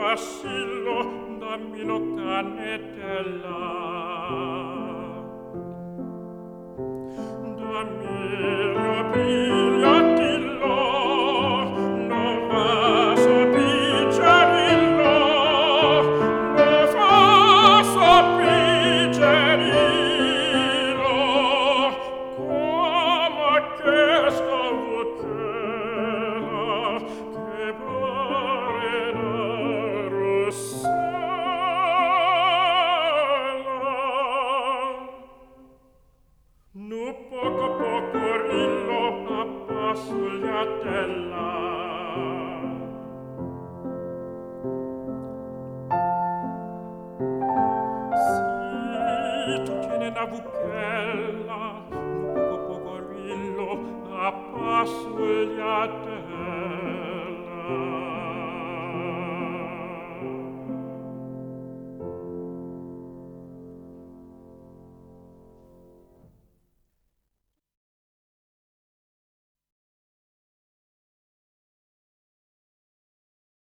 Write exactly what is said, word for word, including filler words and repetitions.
Assillo, dammi lo cannetella. Dammi lo pigliottillo, lo vaso piccerillo, lo vaso piccerillo, come questa vocella che pare una rossella. Nu poco poco rillo appassugliatella. Sì, tu tiene una buchella, nu poco poco rillo appassugliatella.